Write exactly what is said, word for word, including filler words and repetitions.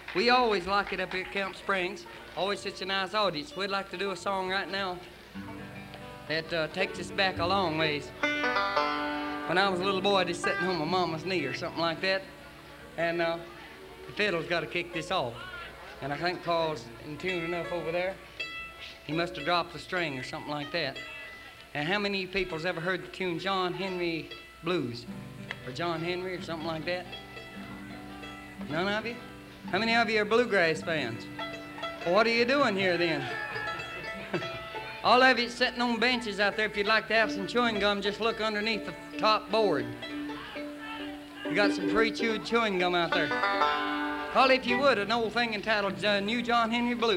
We always like it up here at Camp Springs. Always such a nice audience. We'd like to do a song right now that uh, takes us back a long ways. When I was a little boy, just sitting on my mama's knee or something like that, and uh, the fiddle's got to kick this off. And I think Carl's in tune enough over there. He must have dropped the string or something like that. And how many of you people's ever heard the tune John Henry Blues? Or John Henry or something like that? None of you? How many of you are bluegrass fans? Well, what are you doing here then? All of you sitting on benches out there, if you'd like to have some chewing gum, just look underneath the top board. You got some free chewed chewing gum out there. Call, if you would, an old thing entitled uh, New John Henry Blues.